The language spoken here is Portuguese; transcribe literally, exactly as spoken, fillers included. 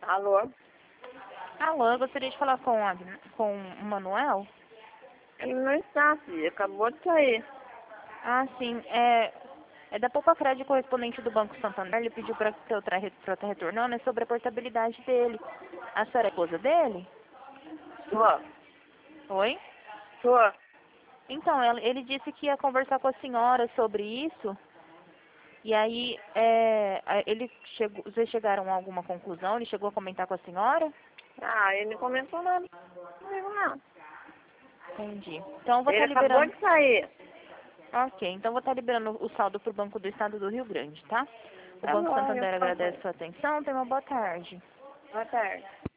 Alô? Alô, eu gostaria de falar com, a, com o Manuel. Ele não está, filha. Acabou de sair. Ah, sim. É, é da Poupa Crédito, correspondente do Banco Santander. Ele pediu para eu estar retornando, é sobre a portabilidade dele. A senhora é esposa dele? Sua. Oi? Sua. Então, ela- ele disse que ia conversar com a senhora sobre isso. E aí, é, a- ele chegou, vocês chegaram a alguma conclusão? Ele chegou a comentar com a senhora? Ah, ele não comentou nada comigo, não. Entendi. Então, eu vou Ele estar acabou liberando. de sair. Ok, então vou estar liberando o saldo para o Banco do Estado do Rio Grande, tá? O Tá Banco bom, eu Santander faço agradece isso. sua atenção. Tenha uma boa tarde. Boa tarde.